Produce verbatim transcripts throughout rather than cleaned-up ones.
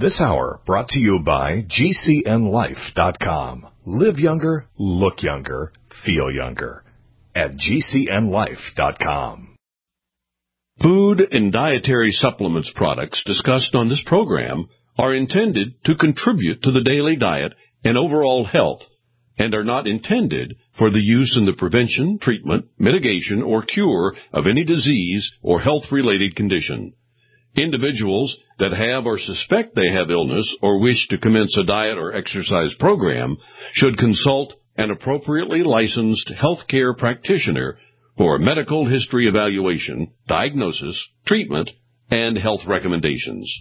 This hour brought to you by G C N life dot com. Live younger, look younger, feel younger at G C N life dot com. Food and dietary supplements products discussed on this program are intended to contribute to the daily diet and overall health and are not intended for the use in the prevention, treatment, mitigation, or cure of any disease or health-related condition. Individuals that have or suspect they have illness or wish to commence a diet or exercise program should consult an appropriately licensed healthcare practitioner for medical history evaluation, diagnosis, treatment, and health recommendations.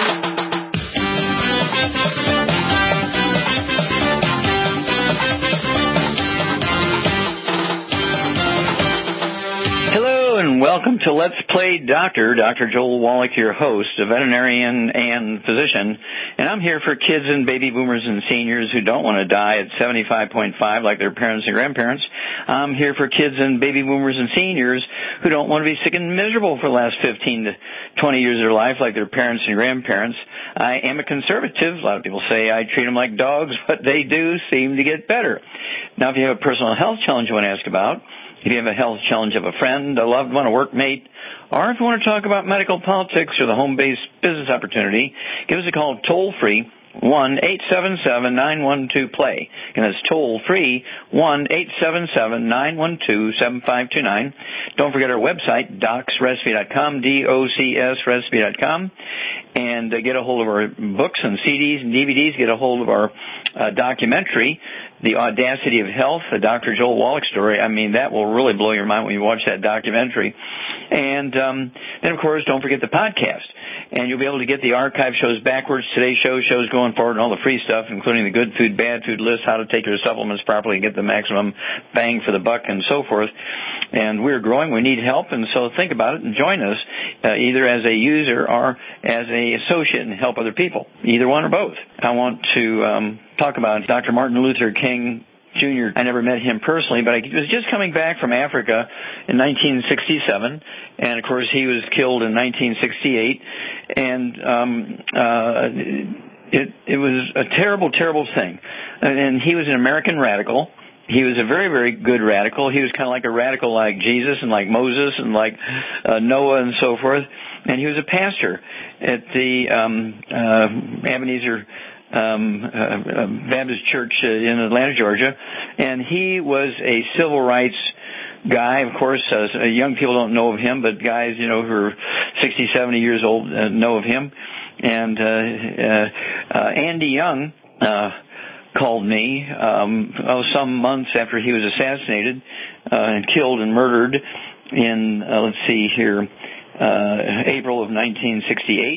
And welcome to Let's Play Doctor. Doctor Joel Wallach, your host, a veterinarian and physician. And I'm here for kids and baby boomers and seniors who don't want to die at seventy-five point five like their parents and grandparents. I'm here for kids and baby boomers and seniors who don't want to be sick and miserable for the last fifteen to twenty years of their life like their parents and grandparents. I am a conservative. A lot of people say I treat them like dogs, but they do seem to get better. Now, if you have a personal health challenge you want to ask about, if you have a health challenge of a friend, a loved one, a workmate, or if you want to talk about medical politics or the home-based business opportunity, give us a call toll-free, one eight seven seven, nine one two, play. And that's toll-free, one eight seven seven, nine one two, seven five two nine. Don't forget our website, docs recipe dot com, D O C S recipe dot com. And uh, get a hold of our books and C Ds and D V Ds. Get a hold of our uh, documentary, The Audacity of Health, the Doctor Joel Wallach story. I mean, that will really blow your mind when you watch that documentary. And um, then, of course, don't forget the podcast. And you'll be able to get the archive shows backwards, today's show, shows going forward, and all the free stuff, including the good food, bad food list, how to take your supplements properly and get the maximum bang for the buck, and so forth. And we're growing. We need help, and so think about it and join us, uh, either as a user or as a associate, and help other people, either one or both. I want to um, talk about Doctor Martin Luther King Junior I never met him personally, but I was just coming back from Africa in nineteen sixty-seven, and of course he was killed in nineteen sixty-eight, and um, uh, it, it was a terrible, terrible thing. And he was an American radical. He was a very, very good radical. He was kind of like a radical like Jesus and like Moses and like uh, Noah and so forth. And he was a pastor at the um, uh, Ebenezer Um, uh, Baptist Church uh, in Atlanta, Georgia, and he was a civil rights guy. Of course, uh, young people don't know of him, but guys, you know, who are sixty, seventy years old uh, know of him. And uh, uh, uh, Andy Young uh, called me um, oh, some months after he was assassinated uh, and killed and murdered in, uh, let's see here, uh, April of nineteen sixty-eight.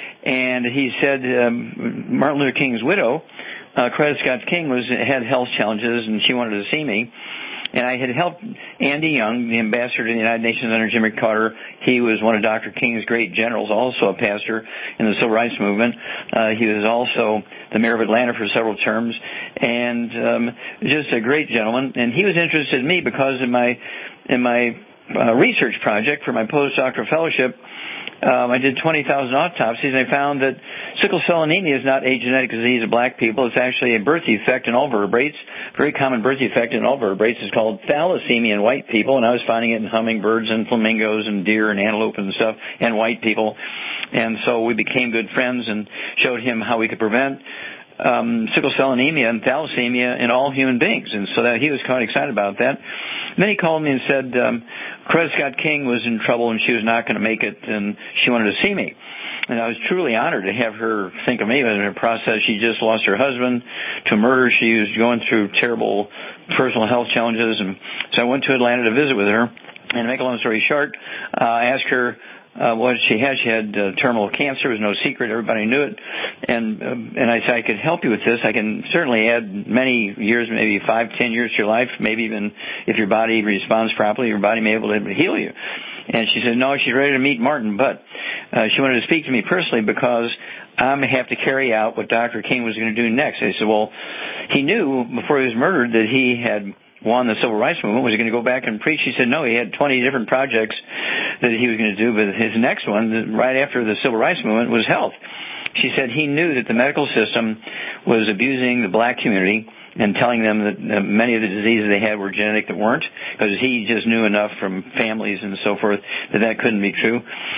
And he said um, Martin Luther King's widow, uh, Coretta Scott King, was had health challenges, and she wanted to see me. And I had helped Andy Young, the ambassador to the United Nations under Jimmy Carter. He was one of Doctor King's great generals, also a pastor in the Civil Rights Movement. Uh, he was also the mayor of Atlanta for several terms, and um, just a great gentleman. And he was interested in me because in my in my uh, research project for my postdoctoral fellowship, Um, I did twenty thousand autopsies, and I found that sickle cell anemia is not a genetic disease of black people. It's actually a birth defect in all vertebrates. Very common birth defect in all vertebrates is called thalassemia in white people, and I was finding it in hummingbirds and flamingos and deer and antelope and stuff, and white people. And so we became good friends and showed him how we could prevent um, sickle cell anemia and thalassemia in all human beings. And so that he was quite excited about that. And then he called me and said um, Coretta Scott King was in trouble and she was not going to make it, and she wanted to see me. And I was truly honored to have her think of me. In her process, she just lost her husband to murder. She was going through terrible personal health challenges, and so I went to Atlanta to visit with her. And to make a long story short, uh, I asked her uh, what she had. She had uh, terminal cancer. It was no secret. Everybody knew it. And uh, and I said, I could help you with this. I can certainly add many years, maybe five, ten years to your life, maybe even if your body responds properly, your body may be able to heal you. And she said, no, she's ready to meet Martin, but uh, she wanted to speak to me personally because I'm going to have to carry out what Doctor King was going to do next. I said, well, he knew before he was murdered that he had won the Civil Rights Movement. Was he going to go back and preach? He said, no, he had twenty different projects that he was going to do, but his next one, right after the Civil Rights Movement, was health. she said he knew that the medical system was abusing the black community and telling them that uh, many of the diseases they had were genetic that weren't, because he just knew enough from families and so forth that that couldn't be true.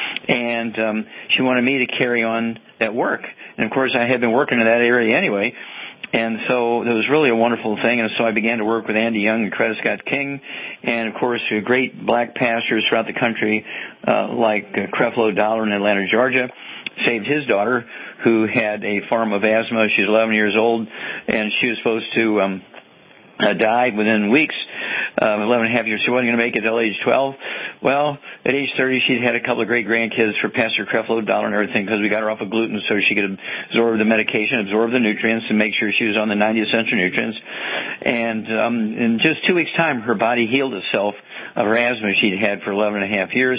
And um, she wanted me to carry on that work. And, of course, I had been working in that area anyway, and so it was really a wonderful thing. And so I began to work with Andy Young and Coretta Scott King, and, of course, great black pastors throughout the country uh, like uh, Creflo Dollar in Atlanta, Georgia, saved his daughter, who had a form of asthma. She's eleven years old, and she was supposed to um, uh, die within weeks, um, eleven and a half years. She wasn't going to make it till age twelve. Well, at age thirty, she'd had a couple of great grandkids for Pastor Creflo Dollar and everything, because we got her off of gluten so she could absorb the medication, absorb the nutrients, and make sure she was on the ninety essential nutrients. And um, in just two weeks' time, her body healed itself of her asthma she'd had for eleven and a half years.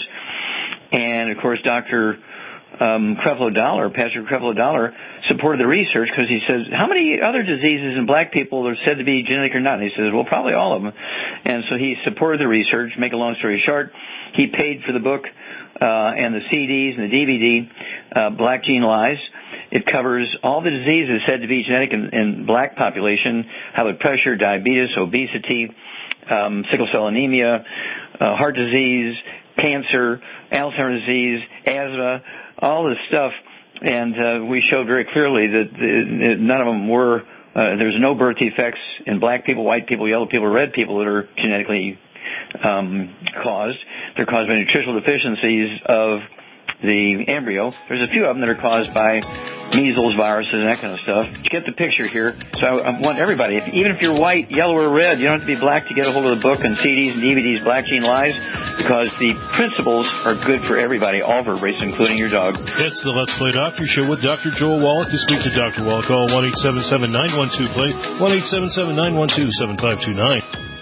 And, of course, Doctor Um, Creflo Dollar, Pastor Creflo Dollar, supported the research, because he says, how many other diseases in black people are said to be genetic or not? And he says, well, probably all of them. And so he supported the research. Make a long story short, he paid for the book uh, and the C Ds and the D V D, uh, Black Gene Lies. It covers all the diseases said to be genetic in, in black population: high blood pressure, diabetes, obesity, um, sickle cell anemia, uh, heart disease, cancer, Alzheimer's disease, asthma, all this stuff. And uh, we showed very clearly that the, none of them were, uh, there's no birth defects in black people, white people, yellow people, red people that are genetically um, caused. They're caused by nutritional deficiencies of the embryo. There's a few of them that are caused by measles, viruses, and that kind of stuff. You get the picture here. So I, I want everybody, if, even if you're white, yellow, or red, you don't have to be black to get a hold of the book and C Ds and D V Ds, Black Gene Lies, because the principles are good for everybody, all vertebrates, including your dog. It's the Let's Play Doctor Show with Doctor Joel Wallach. To speak to Doctor Wallach, call one eight seven seven, nine one two, play, one eight seven seven, nine one two, seven five two nine.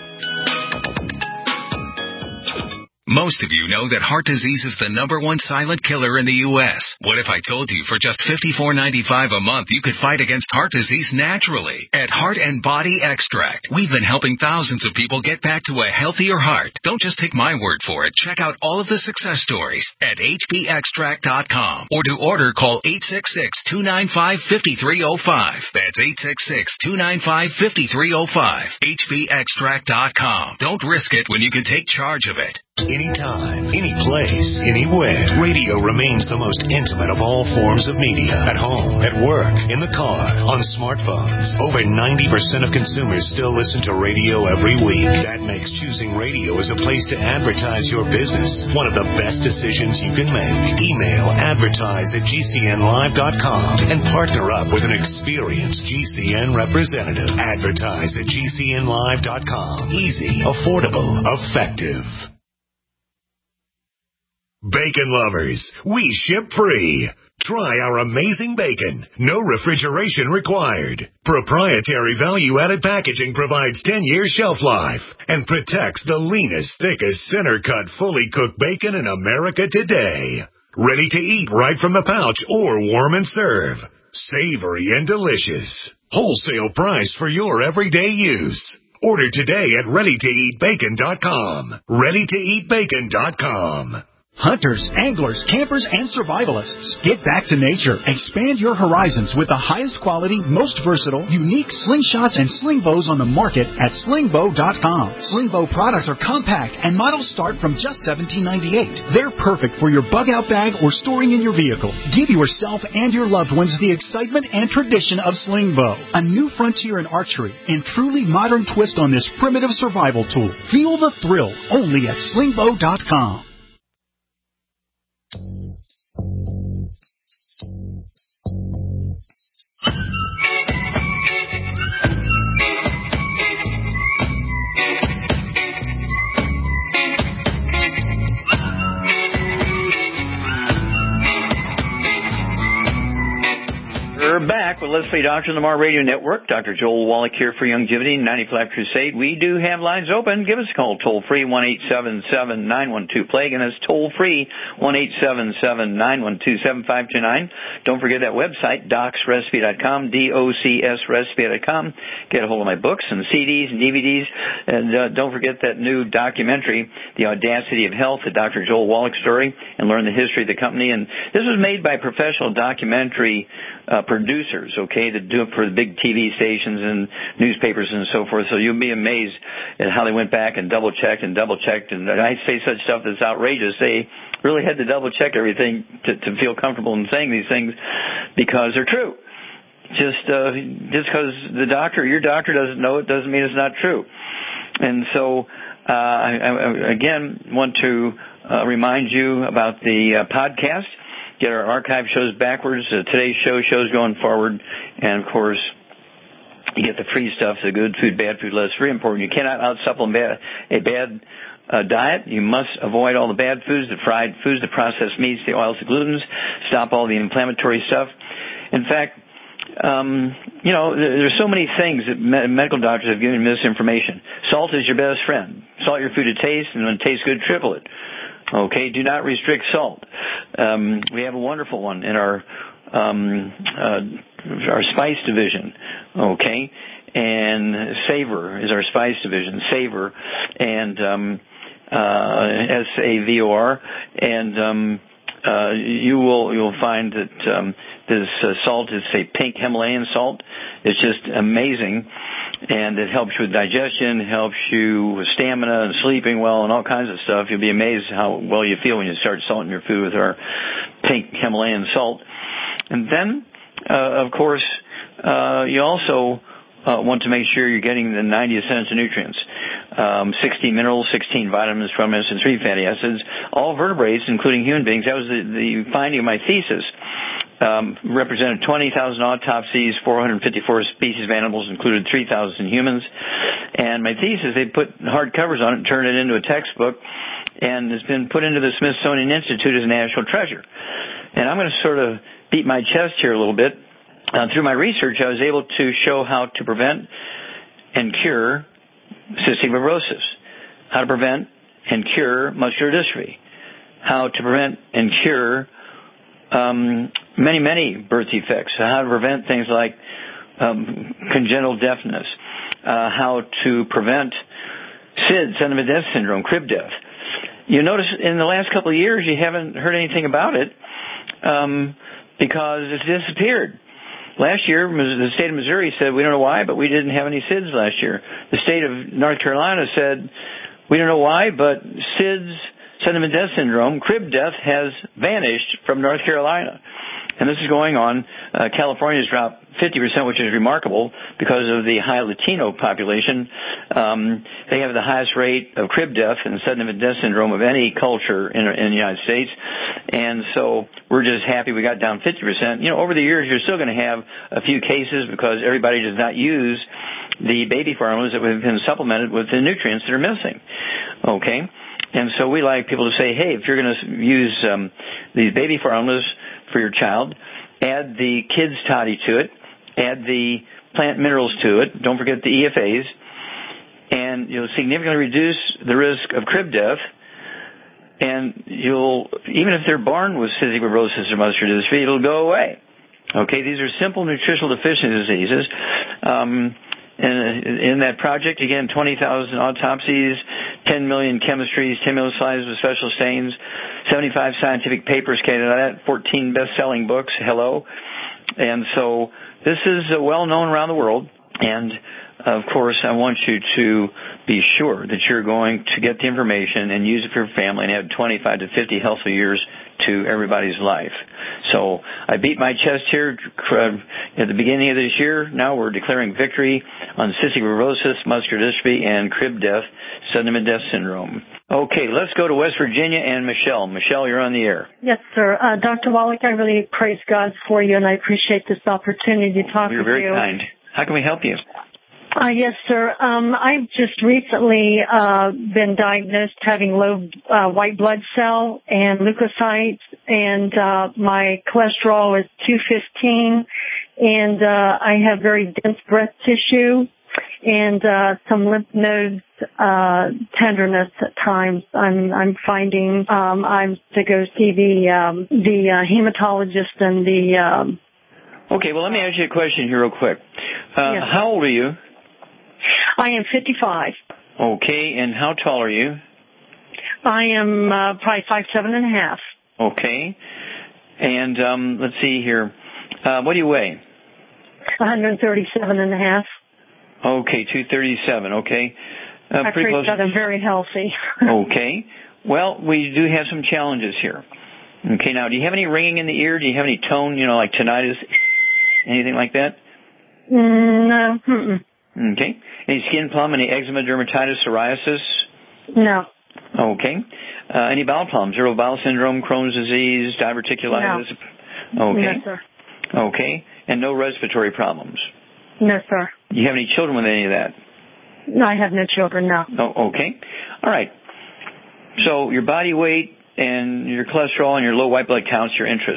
Most of you know that heart disease is the number one silent killer in the U S What if I told you for just fifty-four ninety-five a month you could fight against heart disease naturally? At Heart and Body Extract, we've been helping thousands of people get back to a healthier heart. Don't just take my word for it. Check out all of the success stories at H B extract dot com, or to order, call eight six six, two nine five, five three zero five. That's eight six six, two nine five, five three zero five. H B extract dot com. Don't risk it when you can take charge of it. Anytime, any place, anywhere. Radio remains the most intimate of all forms of media. At home, at work, in the car, on smartphones. Over ninety percent of consumers still listen to radio every week. That makes choosing radio as a place to advertise your business one of the best decisions you can make. Email advertise at G C N live dot com and partner up with an experienced G C N representative. Advertise at G C N live dot com. Easy, affordable, effective. Bacon lovers, we ship free. Try our amazing bacon. No refrigeration required. Proprietary value-added packaging provides ten years shelf life and protects the leanest, thickest, center-cut, fully cooked bacon in America today. Ready to eat right from the pouch or warm and serve. Savory and delicious. Wholesale price for your everyday use. Order today at ready to eat bacon dot com. ready to eat bacon dot com. Hunters, anglers, campers, and survivalists. Get back to nature. Expand your horizons with the highest quality, most versatile, unique slingshots and sling bows on the market at sling bow dot com. Sling bow products are compact and models start from just seventeen ninety-eight. They're perfect for your bug out bag or storing in your vehicle. Give yourself and your loved ones the excitement and tradition of sling bow. A new frontier in archery and truly modern twist on this primitive survival tool. Feel the thrill only at sling bow dot com. We're back with Let's Play Doctor on the Mar Radio Network. Doctor Joel Wallach here for Youngevity, ninety-five Crusade. We do have lines open. Give us a call toll-free, one eight seven seven, nine one two, plague, and that's toll-free, one eight seven seven, nine one two, seven five two nine. Don't forget that website, docs recipe dot com, D O C S recipe dot com. Get a hold of my books and C Ds and D V Ds. And uh, don't forget that new documentary, The Audacity of Health, the Doctor Joel Wallach story, and learn the history of the company. And this was made by professional documentary uh, producers, okay, that do it for the big T V stations and newspapers and so forth. So you'll be amazed at how they went back and double-checked and double-checked. And I say such stuff that's outrageous. They really had to double-check everything to, to feel comfortable in saying these things because they're true. Just uh, just because the doctor, your doctor doesn't know it doesn't mean it's not true. And so, uh, I, I, again, want to uh, remind you about the uh, podcast. Get our archive shows backwards, uh, today's show, shows going forward, and, of course, you get the free stuff, the good food, bad food list. Very important. You cannot out-supplement a bad uh, diet. You must avoid all the bad foods, the fried foods, the processed meats, the oils, the glutens. Stop all the inflammatory stuff. In fact, Um, you know, there's so many things that me- medical doctors have given misinformation. Salt is your best friend. Salt your food to taste, and when it tastes good, triple it. Okay, do not restrict salt. Um, we have a wonderful one in our um, uh, our spice division. Okay, and savor is our spice division. Savor and um, uh, S A V O R, and um, uh, you will you'll find that. Um, This uh, salt is a pink Himalayan salt. It's just amazing, and it helps you with digestion, helps you with stamina and sleeping well and all kinds of stuff. You'll be amazed how well you feel when you start salting your food with our pink Himalayan salt. And then, uh, of course, uh, you also uh, want to make sure you're getting the ninety essential nutrients. Um, sixty minerals, sixteen vitamins, twelve minutes, and three fatty acids, all vertebrates, including human beings. That was the, the finding of my thesis. Um, represented twenty thousand autopsies, four hundred fifty-four species of animals, included three thousand humans. And my thesis, they put hard covers on it, turned it into a textbook, and it's been put into the Smithsonian Institute as a national treasure. And I'm going to sort of beat my chest here a little bit. Uh, through my research, I was able to show how to prevent and cure cystic fibrosis, how to prevent and cure muscular dystrophy, how to prevent and cure um, many, many birth defects, how to prevent things like um, congenital deafness, uh, how to prevent S I D, sudden death syndrome, crib death. You notice in the last couple of years you haven't heard anything about it um, because it's disappeared. Last year, the state of Missouri said, we don't know why, but we didn't have any S I Ds last year. The state of North Carolina said, we don't know why, but S I Ds, sudden death syndrome, crib death has vanished from North Carolina. And this is going on. Uh, California's dropped fifty percent, which is remarkable because of the high Latino population. Um, they have the highest rate of crib death and sudden death syndrome of any culture in, in the United States. And so we're just happy we got down fifty percent. You know, over the years, you're still going to have a few cases because everybody does not use the baby formulas that have been supplemented with the nutrients that are missing. Okay? And so we like people to say, hey, if you're going to use um, these baby formulas for your child, add the kids' toddy to it, add the plant minerals to it, don't forget the E F As, and you'll significantly reduce the risk of crib death, and you'll, even if they're born with cystic fibrosis or muscular dystrophy, it'll go away. Okay, these are simple nutritional deficiency diseases. Um, and in that project, again, twenty thousand autopsies, ten million chemistries, ten million slides with special stains, seventy-five scientific papers came out of that, fourteen best-selling books, hello. And so this is uh, well-known around the world. And, of course, I want you to be sure that you're going to get the information and use it for your family and add twenty-five to fifty healthy years to everybody's life. So I beat my chest here at the beginning of this year. Now we're declaring victory on cystic fibrosis, muscular dystrophy, and crib death, sudden death syndrome. Okay, let's go to West Virginia and Michelle. Michelle, you're on the air. Yes, sir. Uh, Doctor Wallach, I really praise God for you, and I appreciate this opportunity to talk You're with very you. kind. How can we help you? Uh, yes, sir. Um, I've just recently uh, been diagnosed having low uh, white blood cell and leukocytes, and uh, my cholesterol is two fifteen, and uh, I have very dense breast tissue and uh, some lymph nodes uh, tenderness at times. I'm I'm finding um, I'm to go see the um, the uh, hematologist and the. Um, okay, well, let me ask you a question here real quick. Uh, yes. How old are you? I am fifty-five. Okay, and how tall are you? I am uh, probably five seven and a half. Okay, and um, let's see here. Uh, what do you weigh? one thirty-seven and a half. Okay, two thirty-seven. Okay, uh, I pretty close. I'm very healthy. Okay, well, we do have some challenges here. Okay, now, do you have any ringing in the ear? Do you have any tone, you know, like tinnitus, anything like that? Mm, no. Mm-mm. Okay. Any skin problem, any eczema, dermatitis, psoriasis? No. Okay. Uh, any bowel problems, irritable bowel syndrome, Crohn's disease, diverticulitis? No. Okay. No, sir. Okay. And no respiratory problems? No, sir. Do you have any children with any of that? No, I have no children, no. Oh, okay. All right. So your body weight and your cholesterol and your low white blood counts your interest.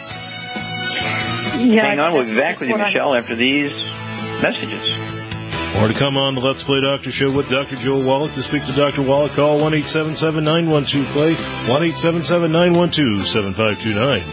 Yeah, Hang on, we'll be back with you, Michelle, I... after these messages. More to come on the Let's Play Doctor Show with Doctor Joel Wallach. To speak to Doctor Wallach, call one eight seven seven, nine one two, play, one eight seven seven, nine one two, seven five two nine.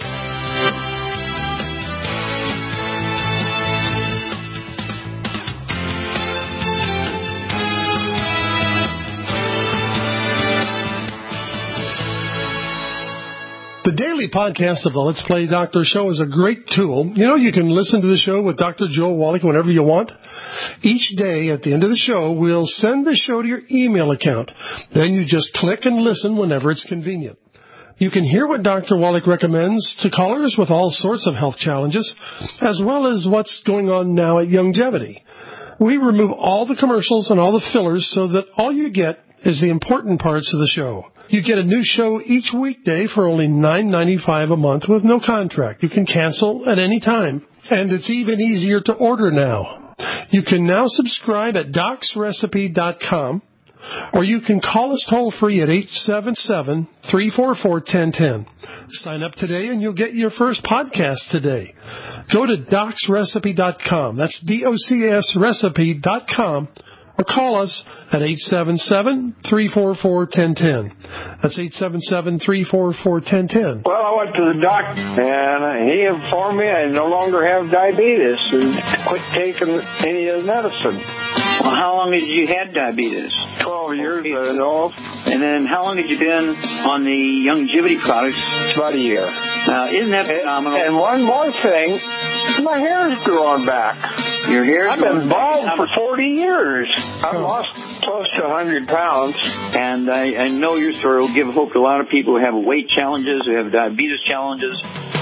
The daily podcast of the Let's Play Doctor Show is a great tool. You know, you can listen to the show with Doctor Joel Wallach whenever you want. Each day at the end of the show, we'll send the show to your email account. Then you just click and listen whenever it's convenient. You can hear what Doctor Wallach recommends to callers with all sorts of health challenges, as well as what's going on now at Youngevity. We remove all the commercials and all the fillers so that all you get is the important parts of the show. You get a new show each weekday for only nine ninety-five a month with no contract. You can cancel at any time. And it's even easier to order now. You can now subscribe at docs recipe dot com, or you can call us toll-free at eight seven seven, three four four, one zero one zero. Sign up today and you'll get your first podcast today. Go to docs recipe dot com. That's D O C S recipe dot com. Or call us at eight seven seven, three four four, one zero one zero. That's eight seven seven, three four four, one zero one zero. Well, I went to the doctor, and he informed me I no longer have diabetes and quit taking any of the medicine. Well, how long had you had diabetes? Twelve years, I know. And then how long had you been on the Youngevity products? About a year. Now, isn't that phenomenal? And, and one more thing, my hair's growing back. Your hair's I've been bald for forty years. I've lost close to one hundred pounds. And I, I know your story will give hope to a lot of people who have weight challenges, who have diabetes challenges.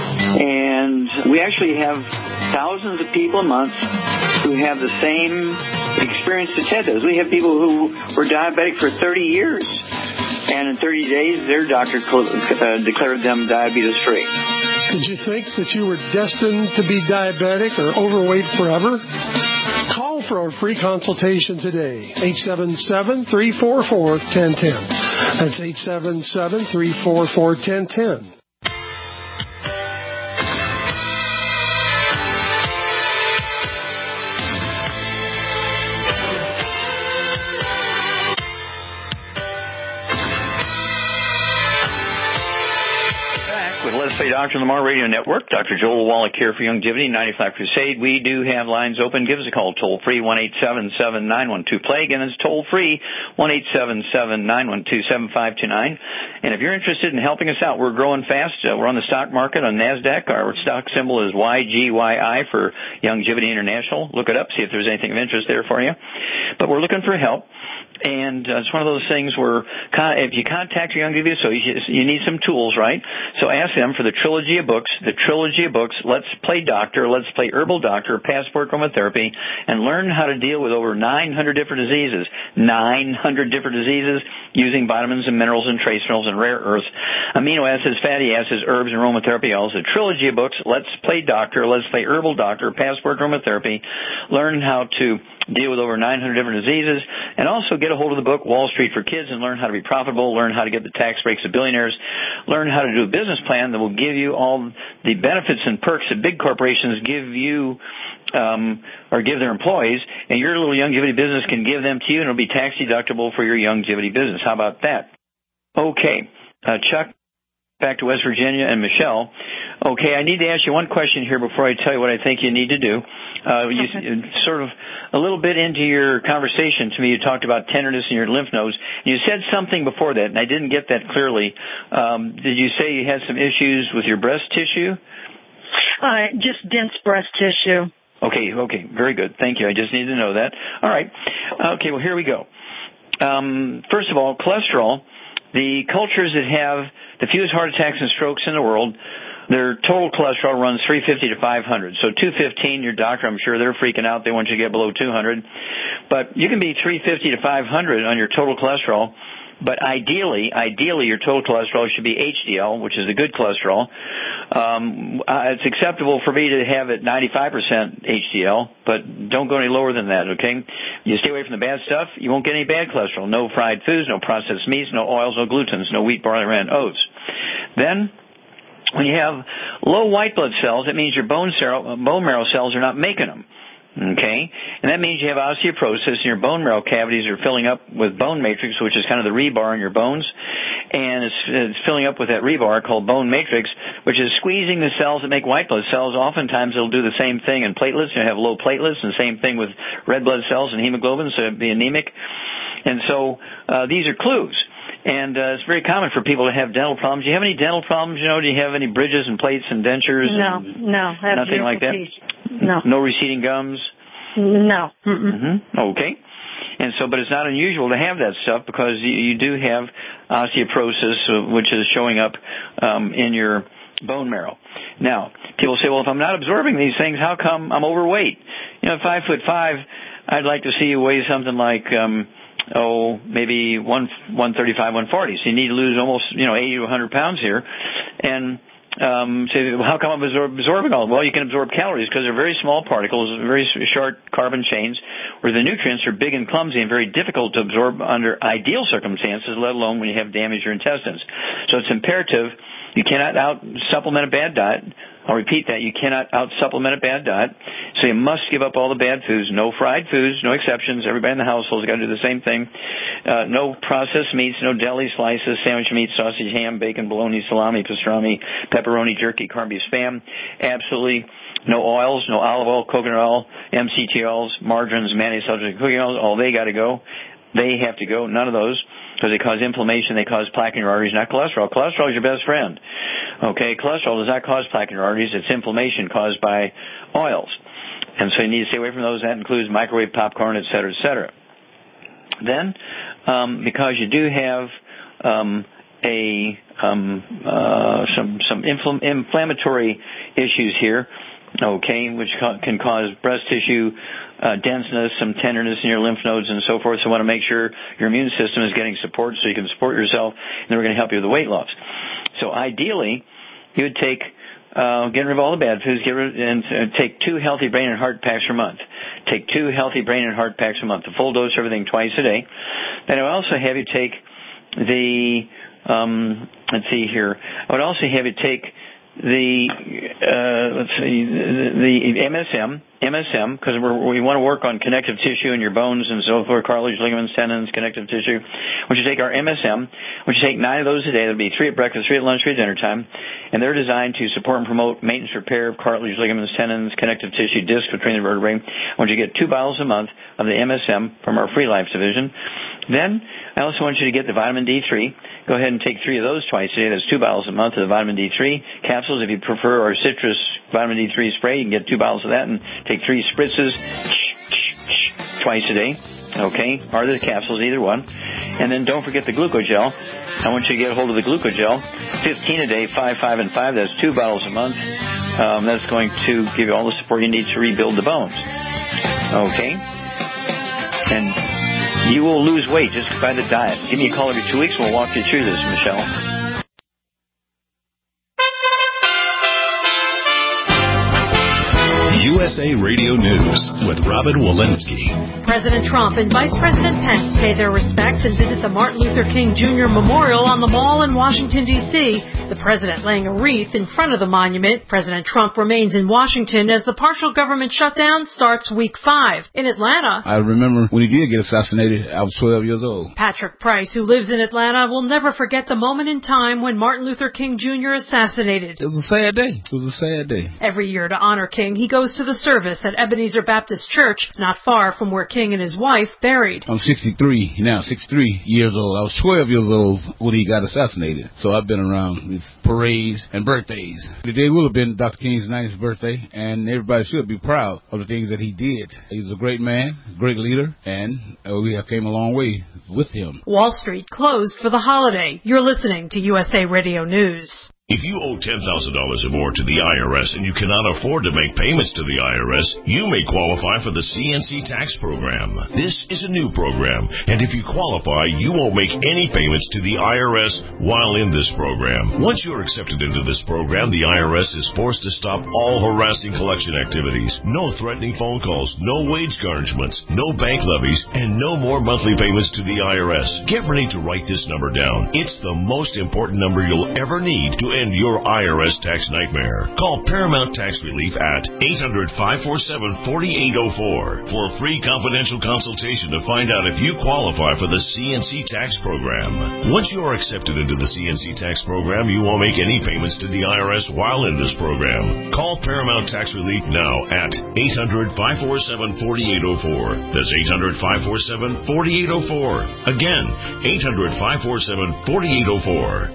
And we actually have thousands of people a month who have the same experience that Ted does. We have people who were diabetic for thirty years. And in thirty days, their doctor uh, declared them diabetes-free. Did you think that you were destined to be diabetic or overweight forever? Call for a free consultation today. eight seven seven, three four four, one zero one zero. That's eight seven seven, three four four, one zero one zero. Let's Play Doctor Lamar Radio Network. Doctor Joel Wallach here for Youngevity, ninety-five Crusade. We do have lines open. Give us a call toll-free, one eight seven seven, nine one two, play. Again, it's toll-free, one eight seven seven, nine one two, seven five two nine. And if you're interested in helping us out, we're growing fast. Uh, we're on the stock market on NASDAQ. Our stock symbol is Y G Y I for Youngevity International. Look it up, see if there's anything of interest there for you. But we're looking for help. And uh, it's one of those things where con- if you contact your Youngevity, so you, you need some tools, right? So ask them for the trilogy of books, the trilogy of books, Let's Play Doctor, Let's Play Herbal Doctor, Passport Aromatherapy, and learn how to deal with over nine hundred different diseases, nine hundred different diseases using vitamins and minerals and trace minerals and rare earths, amino acids, fatty acids, herbs, and aromatherapy oils. The trilogy of books, Let's Play Doctor, Let's Play Herbal Doctor, Passport Aromatherapy, learn how to deal with over nine hundred different diseases, and also get a hold of the book Wall Street for Kids and learn how to be profitable, learn how to get the tax breaks of billionaires, learn how to do a business plan that will give you all the benefits and perks that big corporations give you um, or give their employees, and your little longevity business can give them to you, and it'll be tax deductible for your longevity business. How about that? Okay, uh, Chuck, back to West Virginia, and Michelle. Okay, I need to ask you one question here before I tell you what I think you need to do. Uh, you okay. Sort of a little bit into your conversation to me, you talked about tenderness in your lymph nodes. You said something before that, and I didn't get that clearly. Um, did you say you had some issues with your breast tissue? Uh, just dense breast tissue. Okay, okay, very good. Thank you. I just needed to know that. All right. Okay, well, here we go. Um, first of all, cholesterol. The cultures that have the fewest heart attacks and strokes in the world, their total cholesterol runs three fifty to five hundred. So two fifteen, your doctor, I'm sure they're freaking out. They want you to get below two hundred. But you can be three fifty to five hundred on your total cholesterol. But ideally, ideally, your total cholesterol should be H D L, which is a good cholesterol. Um, uh, it's acceptable for me to have it ninety-five percent H D L, but don't go any lower than that, okay? You stay away from the bad stuff, you won't get any bad cholesterol. No fried foods, no processed meats, no oils, no glutens, no wheat, barley, rye, and oats. Then, when you have low white blood cells, that means your bone, cell, bone marrow cells are not making them. Okay? And that means you have osteoporosis and your bone marrow cavities are filling up with bone matrix, which is kind of the rebar in your bones. And it's, it's filling up with that rebar called bone matrix, which is squeezing the cells that make white blood cells. Oftentimes it'll do the same thing in platelets. You have low platelets, and same thing with red blood cells and hemoglobin, so it'd be anemic. And so uh, these are clues. And uh, it's very common for people to have dental problems. Do you have any dental problems? You know, do you have any bridges and plates and dentures? No, and no. I have nothing like that? Teeth. No. No receding gums? No. Mm-hmm. Okay. And so, but it's not unusual to have that stuff because you, you do have osteoporosis, uh, which is showing up um, in your bone marrow. Now, people say, well, if I'm not absorbing these things, how come I'm overweight? You know, at five foot five, I'd like to see you weigh something like, um, oh, maybe one one thirty five, one forty. So you need to lose almost, you know, eighty to a hundred pounds here, and Um, say, well, how come I'm absorb- absorbing all? Well, you can absorb calories because they're very small particles, very short carbon chains, where the nutrients are big and clumsy and very difficult to absorb under ideal circumstances, let alone when you have damaged your intestines. So it's imperative. You cannot out-supplement a bad diet. I'll repeat that. You cannot out-supplement a bad diet. So you must give up all the bad foods. No fried foods, no exceptions. Everybody in the household has got to do the same thing. Uh, no processed meats, no deli slices, sandwich meat, sausage, ham, bacon, bologna, salami, pastrami, pepperoni, jerky, corned beef, spam. Absolutely no oils, no olive oil, coconut oil, M C T oils, margarines, mayonnaise, substitute cooking oils. All they got to go. They have to go. None of those. Because they cause inflammation, they cause plaque in your arteries, not cholesterol. Cholesterol is your best friend. Okay, cholesterol does not cause plaque in your arteries. It's inflammation caused by oils. And so you need to stay away from those. That includes microwave popcorn, et cetera, et cetera. Then, um, because you do have um, a um, uh, some some infl- inflammatory issues here, okay, which ca- can cause breast tissue uh, denseness, some tenderness in your lymph nodes and so forth. So you want to make sure your immune system is getting support so you can support yourself, and then we're going to help you with the weight loss. So ideally, you would take, uh, get rid of all the bad foods, get rid and uh, take two healthy brain and heart packs per month. Take two healthy brain and heart packs a month, a full dose of everything twice a day. And I would also have you take the, um, let's see here, I would also have you take the, uh, let's see, the M S M, M S M, because we want to work on connective tissue in your bones and so forth, cartilage, ligaments, tendons, connective tissue. Which you take our M S M, which you take nine of those a day. There'll be three at breakfast, three at lunch, three at dinner time. And they're designed to support and promote maintenance repair of cartilage, ligaments, tendons, connective tissue, discs between the vertebrae. I want you to get two bottles a month of the M S M from our Free Life division. Then I also want you to get the vitamin D three. Go ahead and take three of those twice a day. That's two bottles a month of the vitamin D three capsules. If you prefer our citrus vitamin D three spray, you can get two bottles of that and take three spritzes twice a day. Okay, or the capsules, either one. And then don't forget the glucogel. I want you to get a hold of the glucogel. fifteen a day, five, five, and five. That's two bottles a month. Um, that's going to give you all the support you need to rebuild the bones. Okay? And you will lose weight just by the diet. Give me a call every two weeks and we'll walk you through this, Michelle. U S A Radio News with Robin Walensky. President Trump and Vice President Pence pay their respects and visit the Martin Luther King Junior Memorial on the Mall in Washington, D C, the president laying a wreath in front of the monument. President Trump remains in Washington as the partial government shutdown starts week five. In Atlanta, I remember when he did get assassinated, I was twelve years old. Patrick Price, who lives in Atlanta, will never forget the moment in time when Martin Luther King Junior assassinated. It was a sad day. It was a sad day. Every year to honor King, he goes to the service at Ebenezer Baptist Church, not far from where King and his wife buried. I'm sixty-three now, sixty-three years old. I was twelve years old when he got assassinated. So I've been around these parades and birthdays. Today will have been Doctor King's ninetieth birthday, and everybody should be proud of the things that he did. He's a great man, great leader, and uh, we have came a long way with him. Wall Street closed for the holiday. You're listening to U S A Radio News. If you owe ten thousand dollars or more to the I R S and you cannot afford to make payments to the I R S, you may qualify for the C N C tax program. This is a new program, and if you qualify, you won't make any payments to the I R S while in this program. Once you're accepted into this program, the I R S is forced to stop all harassing collection activities. No threatening phone calls, no wage garnishments, no bank levies, and no more monthly payments to the I R S. Get ready to write this number down. It's the most important number you'll ever need to end your I R S tax nightmare. Call Paramount Tax Relief at eight hundred, five four seven, four eight zero four for a free confidential consultation to find out if you qualify for the C N C tax program. Once you are accepted into the C N C tax program, you won't make any payments to the I R S while in this program. Call Paramount Tax Relief now at eight hundred, five four seven, four eight zero four. That's eight hundred, five four seven, four eight zero four. Again, eight hundred, five four seven, four eight zero four.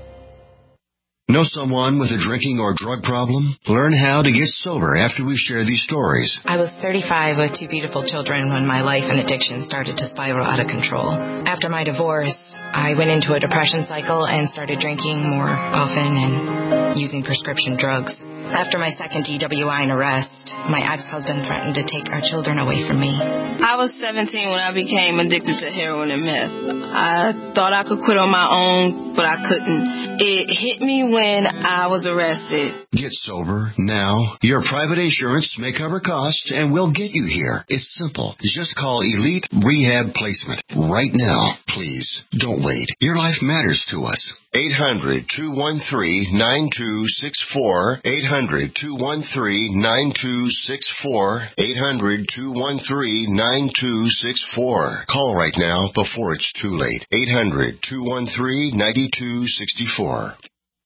Know someone with a drinking or drug problem? Learn how to get sober after we share these stories. I was thirty-five with two beautiful children when my life and addiction started to spiral out of control. After my divorce, I went into a depression cycle and started drinking more often and using prescription drugs. After my second D W I and arrest, my ex-husband threatened to take our children away from me. I was seventeen when I became addicted to heroin and meth. I thought I could quit on my own, but I couldn't. It hit me when I was arrested. Get sober now. Your private insurance may cover costs and we'll get you here. It's simple. Just call Elite Rehab Placement right now. Please, don't wait. Your life matters to us. eight hundred, two one three, nine two six four. eight hundred, two one three, nine two six four. eight hundred, two one three, nine two six four. Call right now before it's too late. eight hundred, two one three, nine two six four.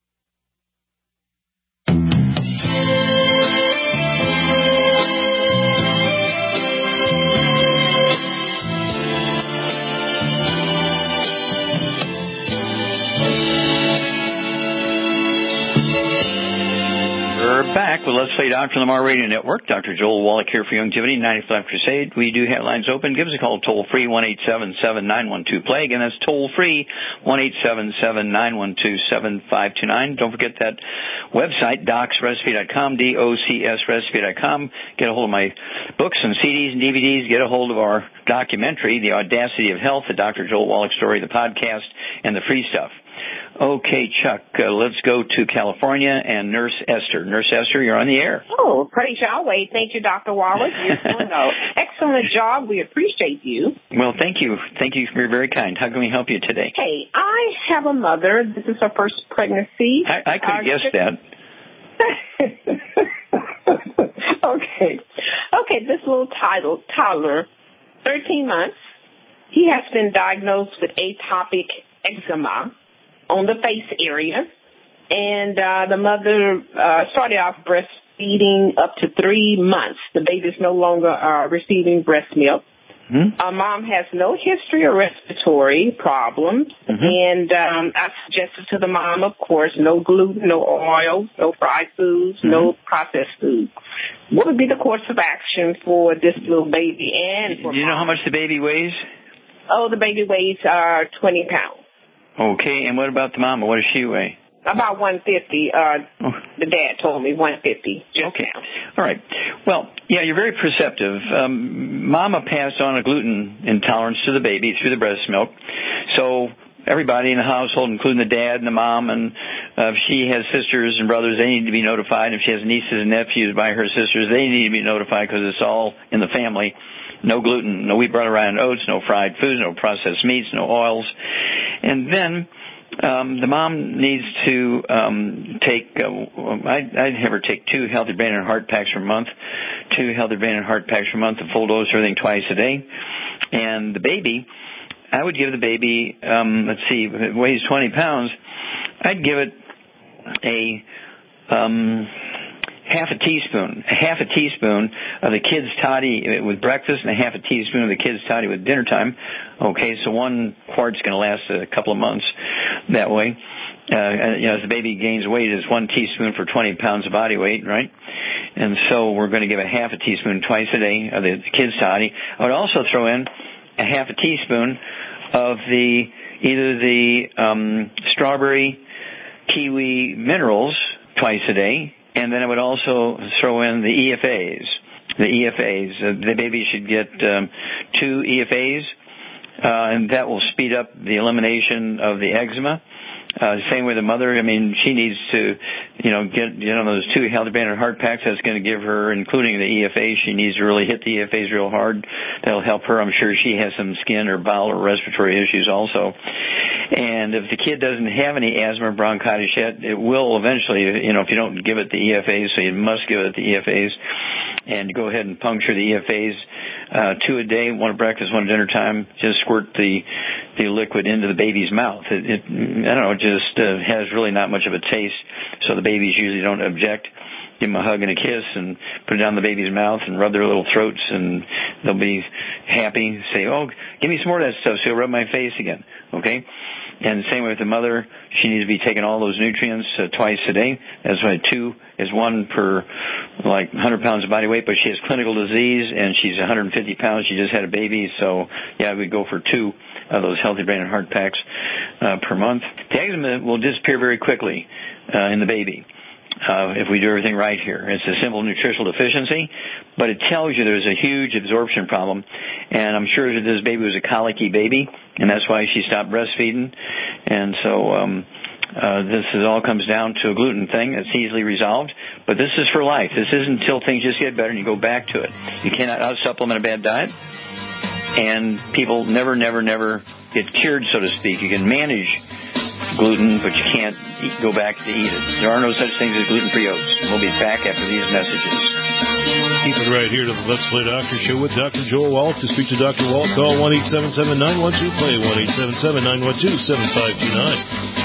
We're back with Let's Play Doctor on the Mar Radio Network. Doctor Joel Wallach here for Youngevity, ninetieth Life Crusade. We do have lines open. Give us a call toll-free, one eight seven seven, nine one two, PLAY. Again, that's toll-free, one eight seven seven, nine one two, seven five two nine. Don't forget that website, docs recipe dot com, D O C S recipe dot com. Get a hold of my books and C Ds and D V Ds. Get a hold of our documentary, The Audacity of Health, the Doctor Joel Wallach story, the podcast, and the free stuff. Okay, Chuck, uh, let's go to California and Nurse Esther. Nurse Esther, you're on the air. Oh, praise Yahweh. Thank you, Doctor Wallace. You're doing an excellent job. We appreciate you. Well, thank you. Thank you. You're very kind. How can we help you today? Hey, I have a mother. This is her first pregnancy. I, I could have uh, guessed that. Okay. Okay, this little title, toddler, thirteen months. He has been diagnosed with atopic eczema on the face area, and uh, the mother uh, started off breastfeeding up to three months. The baby's no longer uh, receiving breast milk. Mm-hmm. Uh, mom has no history of respiratory problems, mm-hmm. and um, I suggested to the mom, of course, no gluten, no oil, no fried foods, mm-hmm. no processed food. What would be the course of action for this little baby and for Do you mom? know how much the baby weighs? Oh, the baby weighs uh, twenty pounds. Okay, and what about the mama? What does she weigh? About one fifty. Uh, oh. The dad told me one fifty. Just okay. Now. All right. Well, yeah, you're very perceptive. Um, mama passed on a gluten intolerance to the baby through the breast milk. So everybody in the household, including the dad and the mom, and uh, if she has sisters and brothers, they need to be notified. If she has nieces and nephews by her sisters, they need to be notified because it's all in the family. No gluten, no wheat, butter, rye, and oats, no fried foods, no processed meats, no oils. And then um, the mom needs to um, take, uh, I'd, I'd have her take two Healthy Brain and Heart Packs per month, two Healthy Brain and Heart Packs per month, a full dose, everything twice a day. And the baby, I would give the baby, um, let's see, if it weighs twenty pounds, I'd give it a um, half a teaspoon, a half a teaspoon of the kid's toddy with breakfast and a half a teaspoon of the kid's toddy with dinner time. Okay, so one quart's going to last a couple of months that way. Uh, you know, as the baby gains weight, it's one teaspoon for twenty pounds of body weight, right? And so we're going to give a half a teaspoon twice a day of the kid's toddy. I would also throw in a half a teaspoon of the either the um, strawberry kiwi minerals twice a day, and then I would also throw in the E F As. The E F As. Uh, the baby should get um, two E F As, uh, and that will speed up the elimination of the eczema. Uh, same with the mother. I mean, she needs to, you know, get, you know, those two Healthy Brain and Heart Packs. That's going to give her, including the E F A, she needs to really hit the E F As real hard. That'll help her. I'm sure she has some skin or bowel or respiratory issues also. And if the kid doesn't have any asthma or bronchitis yet, it will eventually, you know, if you don't give it the E F As, so you must give it the E F As. And go ahead and puncture the E F As, uh, two a day, one at breakfast, one at dinner time. Just squirt the, the liquid into the baby's mouth. It, it I don't know, it just uh, has really not much of a taste, so the babies usually don't object. Give them a hug and a kiss and put it down the baby's mouth and rub their little throats, and they'll be happy. Say, oh, give me some more of that stuff so you'll rub my face again, okay? And same with the mother. She needs to be taking all those nutrients uh, twice a day. That's why two is one per, like, one hundred pounds of body weight, but she has clinical disease, and she's one hundred fifty pounds. She just had a baby, so, yeah, we'd go for two of those Healthy Brain and Heart Packs uh, per month. The eczema will disappear very quickly uh, in the baby. Uh, if we do everything right here. It's a simple nutritional deficiency, but it tells you there's a huge absorption problem. And I'm sure that this baby was a colicky baby, and that's why she stopped breastfeeding. And so um, uh, this is, all comes down to a gluten thing. It's easily resolved, but this is for life. This isn't until things just get better and you go back to it. You cannot out-supplement a bad diet, and people never, never, never get cured, so to speak. You can manage gluten, but you can't eat, go back to eat it. There are no such things as gluten-free oats. We'll be back after these messages. Keep it right here to the Let's Play Doctor Show with Doctor Joel Wallach. To speak to Doctor Wallach, call one eight seven seven, nine one two, play, one eight seven seven, nine one two, seven five two nine.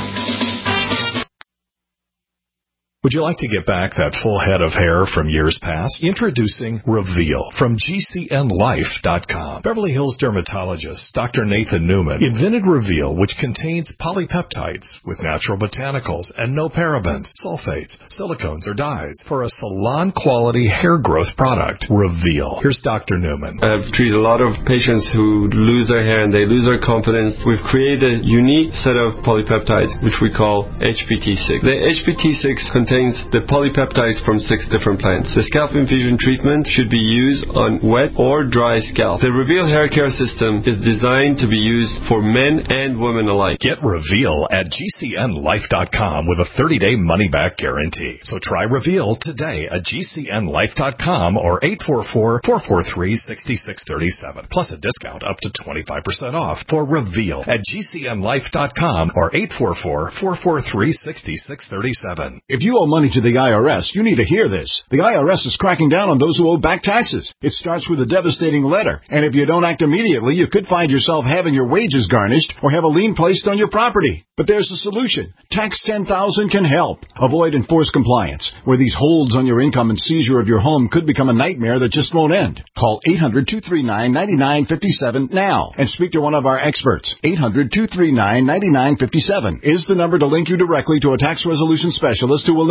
Would you like to get back that full head of hair from years past? Introducing Reveal from G C N Life dot com. Beverly Hills dermatologist Doctor Nathan Newman invented Reveal, which contains polypeptides with natural botanicals and no parabens, sulfates, silicones, or dyes for a salon-quality hair growth product. Reveal. Here's Doctor Newman. I've treated a lot of patients who lose their hair and they lose their confidence. We've created a unique set of polypeptides, which we call H P T six. The H P T six contains the polypeptides from six different plants. The scalp infusion treatment should be used on wet or dry scalp. The Reveal hair care system is designed to be used for men and women alike. Get Reveal at G C N Life dot com with a thirty-day money-back guarantee. So try Reveal today at G C N Life dot com or eight four four, four four three, six six three seven. Plus a discount up to twenty-five percent off for Reveal at G C N Life dot com or eight four four, four four three, six six three seven. If you owe money to the I R S, you need to hear this. The I R S is cracking down on those who owe back taxes. It starts with a devastating letter, and if you don't act immediately, you could find yourself having your wages garnished or have a lien placed on your property. But there's a solution. Tax ten thousand can help. Avoid enforced compliance, where these holds on your income and seizure of your home could become a nightmare that just won't end. Call eight hundred, two three nine, nine nine five seven now and speak to one of our experts. eight hundred, two three nine, nine nine five seven is the number to link you directly to a tax resolution specialist who will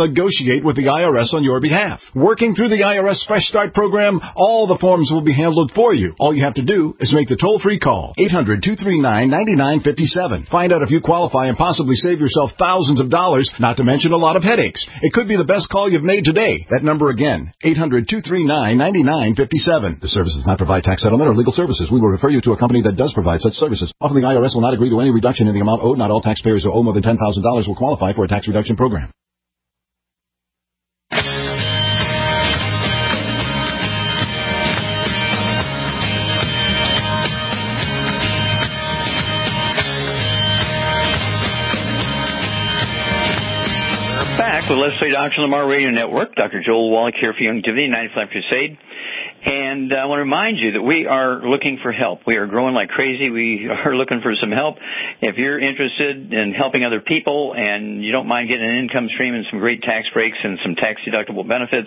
negotiate with the I R S on your behalf. Working through the I R S Fresh Start program, all the forms will be handled for you. All you have to do is make the toll-free call, eight hundred, two three nine, nine nine five seven. Find out if you qualify and possibly save yourself thousands of dollars, not to mention a lot of headaches. It could be the best call you've made today. That number again, eight hundred, two three nine, nine nine five seven. The service does not provide tax settlement or legal services. We will refer you to a company that does provide such services. Often the I R S will not agree to any reduction in the amount owed. Not all taxpayers who owe more than ten thousand dollars will qualify for a tax reduction program. Back with Let's Play Doctor Lamar Radio Network. Doctor Joel Wallach here for Youngevity, ninety-five Crusade. And I want to remind you that we are looking for help. We are growing like crazy. We are looking for some help. If you're interested in helping other people and you don't mind getting an income stream and some great tax breaks and some tax-deductible benefits,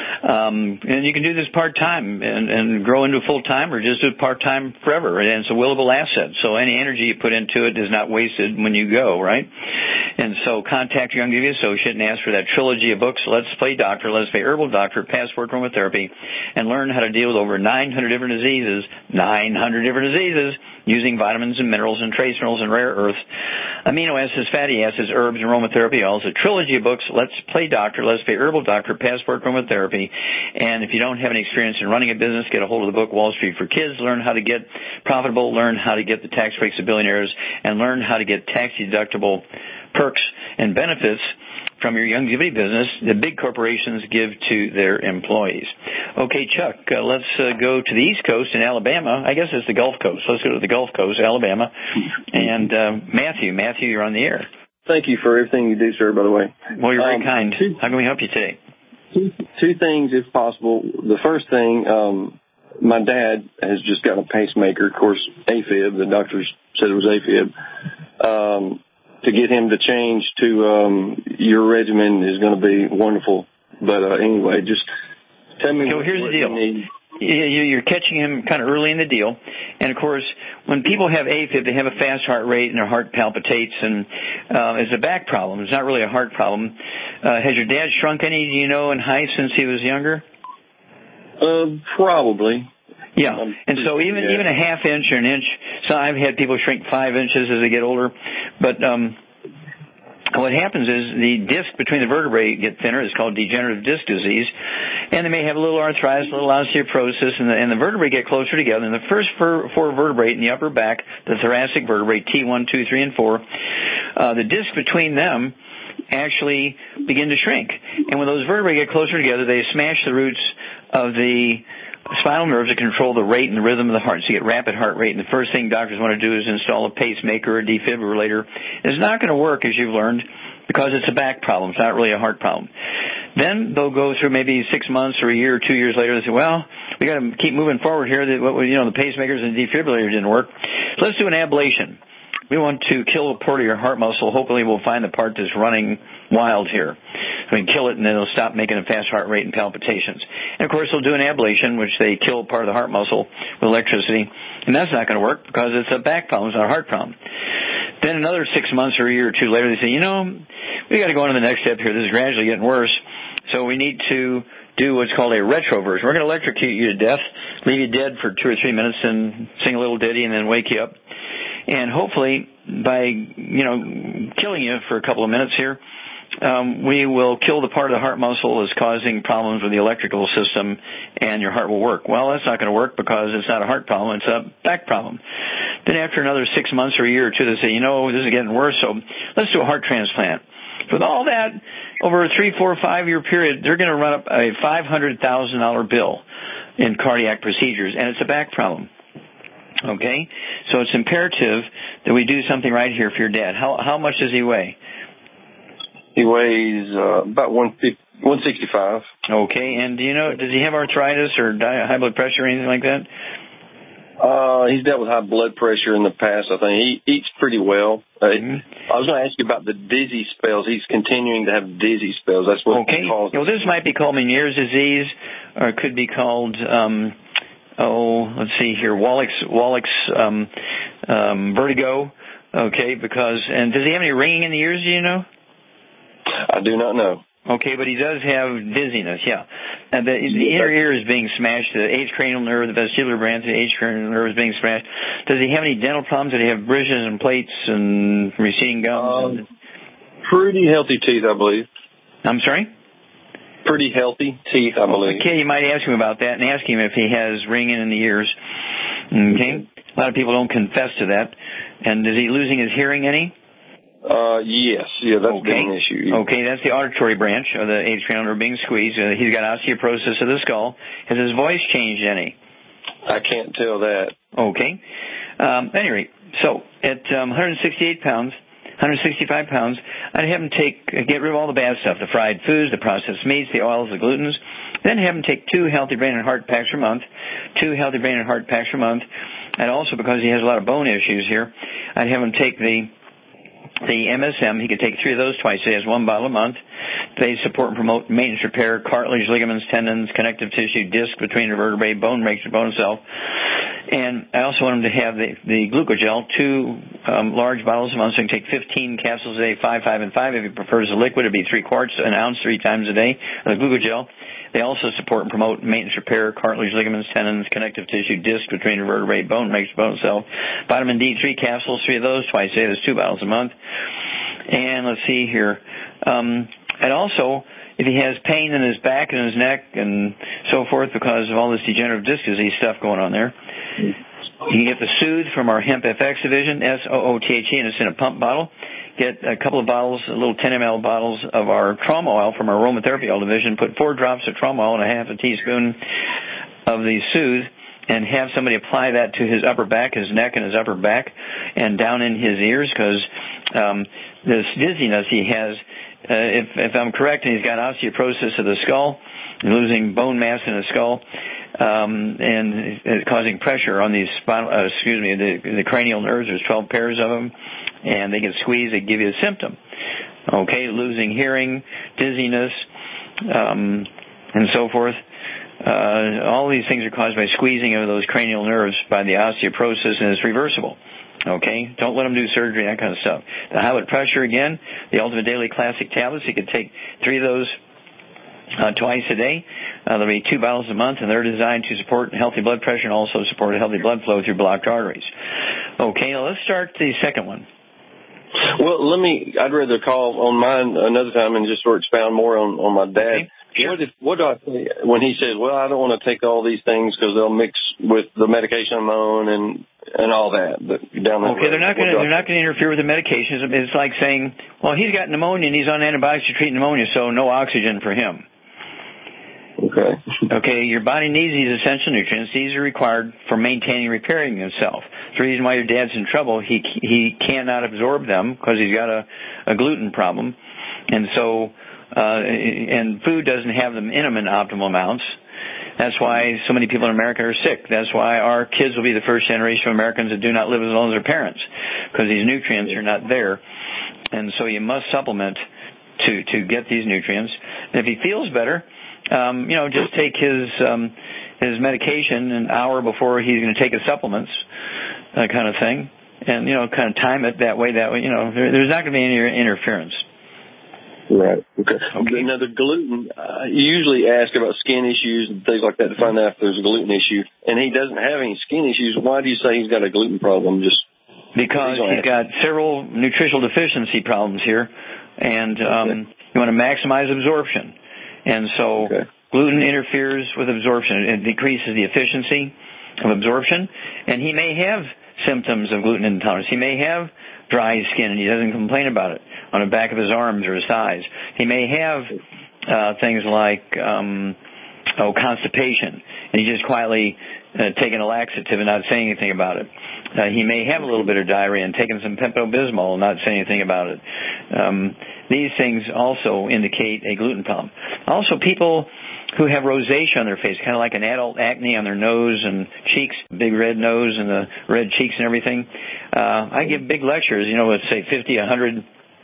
um, and you can do this part-time and, and grow into full-time or just do it part-time forever. And it's a willable asset. So any energy you put into it is not wasted when you go, right? And so contact your Youngevity associate and ask for that trilogy of books, Let's Play Doctor, Let's Play Herbal Doctor, Passport Aromatherapy, and learn how to deal with over nine hundred different diseases, nine hundred different diseases, using vitamins and minerals and trace minerals and rare earths, amino acids, fatty acids, herbs, and aromatherapy oils. A trilogy of books, Let's Play Doctor, Let's Play Herbal Doctor, Passport Aromatherapy. And if you don't have any experience in running a business, get a hold of the book Wall Street for Kids. Learn how to get profitable, learn how to get the tax breaks of billionaires, and learn how to get tax-deductible perks and benefits from your Youngevity business the big corporations give to their employees. Okay, Chuck, uh, let's uh, go to the East Coast in Alabama. I guess it's the Gulf Coast. Let's go to the Gulf Coast, Alabama. And uh, Matthew, Matthew, you're on the air. Thank you for everything you do, sir, by the way. Well, you're very um, kind. Two, How can we help you today? Two, two things, if possible. The first thing, um, my dad has just got a pacemaker, of course, AFib. The doctors said it was AFib. Um, to get him to change to um, your regimen is going to be wonderful. But uh, anyway, just tell me. Okay, well, here's the deal. You're catching him kind of early in the deal. And, of course, when people have AFib, they have a fast heart rate and their heart palpitates, and uh, it's a back problem. It's not really a heart problem. Uh, has your dad shrunk any, do you know, in height since he was younger? Uh, probably. Yeah, and so even yeah. even a half inch or an inch. So I've had people shrink five inches as they get older, but um, what happens is the disc between the vertebrae get thinner. It's called degenerative disc disease, and they may have a little arthritis, a little osteoporosis, and the, and the vertebrae get closer together. And the first four, four vertebrae in the upper back, the thoracic vertebrae, T one, two, three, and four, uh, the disc between them actually begin to shrink. And when those vertebrae get closer together, they smash the roots of the spinal nerves that control the rate and the rhythm of the heart. So you get rapid heart rate. And the first thing doctors want to do is install a pacemaker or a defibrillator. It's not going to work, as you've learned, because it's a back problem. It's not really a heart problem. Then they'll go through maybe six months or a year or two years later and say, well, we got to keep moving forward here. That, you know, the pacemakers and defibrillators didn't work. So let's do an ablation. We want to kill a part of your heart muscle. Hopefully we'll find the part that's running wild here. We can kill it, and then it'll stop making a fast heart rate and palpitations. And, of course, they'll do an ablation, which they kill part of the heart muscle with electricity. And that's not going to work because it's a back problem. It's not a heart problem. Then another six months or a year or two later, they say, you know, we got to go on to the next step here. This is gradually getting worse. So we need to do what's called a retroversion. We're going to electrocute you to death, leave you dead for two or three minutes, and sing a little ditty, and then wake you up. And hopefully, by, you know, killing you for a couple of minutes here, um, we will kill the part of the heart muscle that's causing problems with the electrical system, and your heart will work. Well, that's not going to work because it's not a heart problem. It's a back problem. Then after another six months or a year or two, they say, you know, this is getting worse, so let's do a heart transplant. With all that, over a three, four, five-year period, they're going to run up a five hundred thousand dollars bill in cardiac procedures, and it's a back problem. Okay? So it's imperative that we do something right here for your dad. How how much does he weigh? He weighs uh, about one sixty-five. Okay, and do you know, does he have arthritis or high blood pressure or anything like that? Uh, he's dealt with high blood pressure in the past, I think. He eats pretty well. Uh, mm-hmm. I was going to ask you about the dizzy spells. He's continuing to have dizzy spells. That's what okay. he calls it. Well, this might be called Meniere's disease, or it could be called, um, oh, let's see here, Wallach's, Wallach's um, um, vertigo. Okay, because, and does he have any ringing in the ears, do you know? I do not know. Okay, but he does have dizziness, yeah. And the, the inner ear is being smashed, the eighth cranial nerve, the vestibular branch, the eighth cranial nerve is being smashed. Does he have any dental problems? Does he have bridges and plates and receding gums? Um, pretty healthy teeth, I believe. I'm sorry? Pretty healthy teeth, I believe. Okay, you might ask him about that and ask him if he has ringing in the ears. Okay? A lot of people don't confess to that. And is he losing his hearing any? Uh, yes. Yeah, that's okay. been an issue. Okay, that's the auditory branch of the eighth cranial nerve being squeezed. Uh, he's got osteoporosis of the skull. Has his voice changed any? I can't tell that. Okay. Um, at any rate, so at um, one hundred sixty-eight pounds, one hundred sixty-five pounds, I'd have him take, uh, get rid of all the bad stuff, the fried foods, the processed meats, the oils, the glutens, then have him take two healthy brain and heart packs per month, two healthy brain and heart packs per month, and also because he has a lot of bone issues here, I'd have him take the The M S M, he could take three of those twice a day as one bottle a month. They support and promote maintenance repair, cartilage, ligaments, tendons, connective tissue, disc between the vertebrae, bone makes your bone itself. And I also want him to have the, the glucogel, two um, large bottles a month, so he can take fifteen capsules a day, five, five, and five. If he prefers the liquid, it'd be three quarts, an ounce, three times a day, the glucogel. They also support and promote maintenance repair, cartilage, ligaments, tendons, connective tissue, disc between the vertebrae, bone makes your bone itself. Vitamin D, three capsules, three of those twice a day. There's two bottles a month. And let's see here. Um, and also, if he has pain in his back and his neck and so forth because of all this degenerative disc disease stuff going on there, you can get the Soothe from our Hemp F X division, S O O T H E, and it's in a pump bottle. Get a couple of bottles, little ten milliliter bottles of our trauma oil from our aromatherapy oil division. Put four drops of trauma oil and a half a teaspoon of the Soothe, and have somebody apply that to his upper back, his neck, and his upper back, and down in his ears, because um, this dizziness he has, uh, if, if I'm correct, and he's got osteoporosis of the skull, losing bone mass in the skull, um, and uh, causing pressure on these spinal, uh, excuse me, the, the cranial nerves. There's twelve pairs of them, and they get squeezed. They give you a symptom. Okay, losing hearing, dizziness, um, and so forth. Uh, all these things are caused by squeezing of those cranial nerves by the osteoporosis, and it's reversible. Okay? Don't let them do surgery, that kind of stuff. The high blood pressure, again, the Ultimate Daily Classic tablets, you could take three of those uh, twice a day. Uh, there'll be two bottles a month, and they're designed to support healthy blood pressure and also support a healthy blood flow through blocked arteries. Okay, now let's start the second one. Well, let me, I'd rather call on mine another time and just sort of expound more on, on my dad. Okay. Sure. What, if, what do I say when he says, well, I don't want to take all these things because they'll mix with the medication I'm on and and all that. But down that okay, road. they're not going to they're not going to interfere with the medications. It's like saying, well, he's got pneumonia and he's on antibiotics to treat pneumonia, so no oxygen for him. Okay. Okay, your body needs these essential nutrients. These are required for maintaining and repairing himself. The reason why your dad's in trouble, he he cannot absorb them because he's got a, a gluten problem, and so. Uh, and food doesn't have them in them in optimal amounts. That's why so many people in America are sick. That's why our kids will be the first generation of Americans that do not live as long as their parents, because these nutrients are not there. And so you must supplement to, to get these nutrients. And if he feels better, um, you know, just take his um, his medication an hour before he's going to take his supplements, that kind of thing. And, you know, kind of time it that way, that way. You know, there, there's not going to be any interference. Right. Okay. okay. Now, the gluten, uh, you usually ask about skin issues and things like that to find out if there's a gluten issue. And he doesn't have any skin issues. Why do you say he's got a gluten problem? Just because he's got several nutritional deficiency problems here, and um, okay. you want to maximize absorption. And so okay. gluten interferes with absorption. It decreases the efficiency of absorption. And he may have symptoms of gluten intolerance. He may have dry skin, and he doesn't complain about it on the back of his arms or his thighs. He may have uh, things like um, oh constipation, and he's just quietly uh, taking a laxative and not saying anything about it. Uh, he may have a little bit of diarrhea and taking some Pepto-Bismol and not saying anything about it. Um, these things also indicate a gluten problem. Also, people who have rosacea on their face, kind of like an adult acne on their nose and cheeks, big red nose and the red cheeks and everything. Uh, I give big lectures, you know, let's say fifty, a hundred,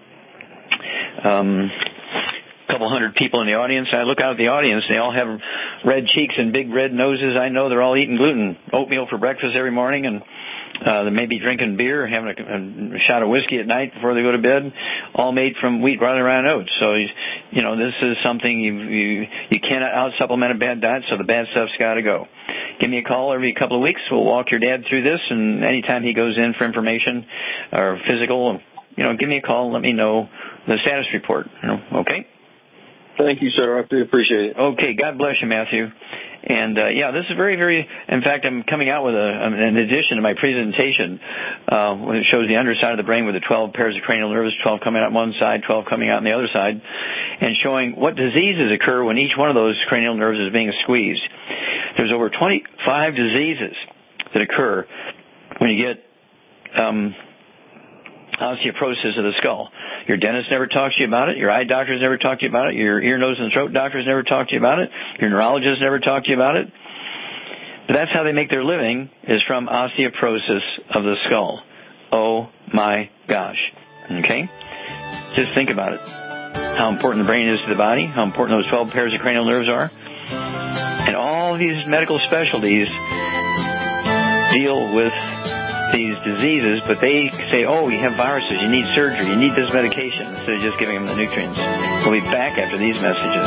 um, a couple hundred people in the audience. I look out at the audience, they all have red cheeks and big red noses. I know they're all eating gluten, oatmeal for breakfast every morning and Uh, they may be drinking beer, having a, a shot of whiskey at night before they go to bed, all made from wheat, barley, rye, and oats. So, you know, this is something you you, you cannot out-supplement a bad diet, so the bad stuff's got to go. Give me a call every couple of weeks. We'll walk your dad through this, and anytime he goes in for information or physical, you know, give me a call and let me know the status report. You know, okay? Thank you, sir. I do appreciate it. Okay. God bless you, Matthew. And, uh, yeah, this is very, very, in fact, I'm coming out with a, an addition to my presentation, uh, when it shows the underside of the brain with the twelve pairs of cranial nerves, twelve coming out on one side, twelve coming out on the other side, and showing what diseases occur when each one of those cranial nerves is being squeezed. There's over twenty-five diseases that occur when you get, um, osteoporosis of the skull. Your dentist never talks to you about it. Your eye doctors never talk to you about it. Your ear, nose, and throat doctors never talk to you about it. Your neurologist never talk to you about it. But that's how they make their living, is from osteoporosis of the skull. Oh, my gosh. Okay? Just think about it. How important the brain is to the body, how important those twelve pairs of cranial nerves are. And all these medical specialties deal with these diseases, but they say, oh, you have viruses, you need surgery, you need this medication, instead of just giving them the nutrients. We'll be back after these messages.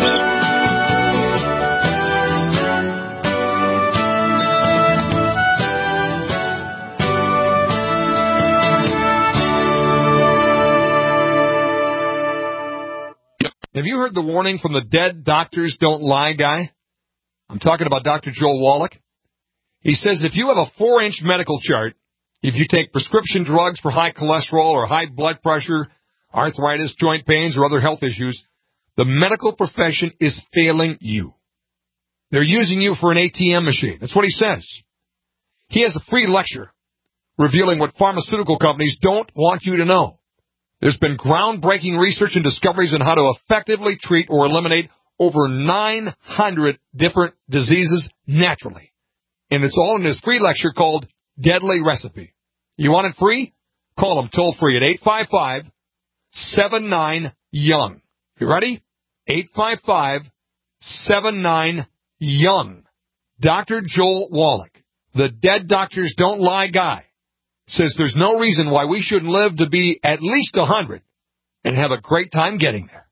Have you heard the warning from the Dead Doctors Don't Lie guy? I'm talking about Doctor Joel Wallach. He says if you have a four-inch medical chart, if you take prescription drugs for high cholesterol or high blood pressure, arthritis, joint pains, or other health issues, the medical profession is failing you. They're using you for an A T M machine. That's what he says. He has a free lecture revealing what pharmaceutical companies don't want you to know. There's been groundbreaking research and discoveries on how to effectively treat or eliminate over nine hundred different diseases naturally. And it's all in his free lecture called Deadly Recipe. You want it free? Call him toll free at eight five five, seven nine, young. You ready? eight five five, seven nine, young. Doctor Joel Wallach, the Dead Doctors Don't Lie guy, says there's no reason why we shouldn't live to be at least one hundred and have a great time getting there.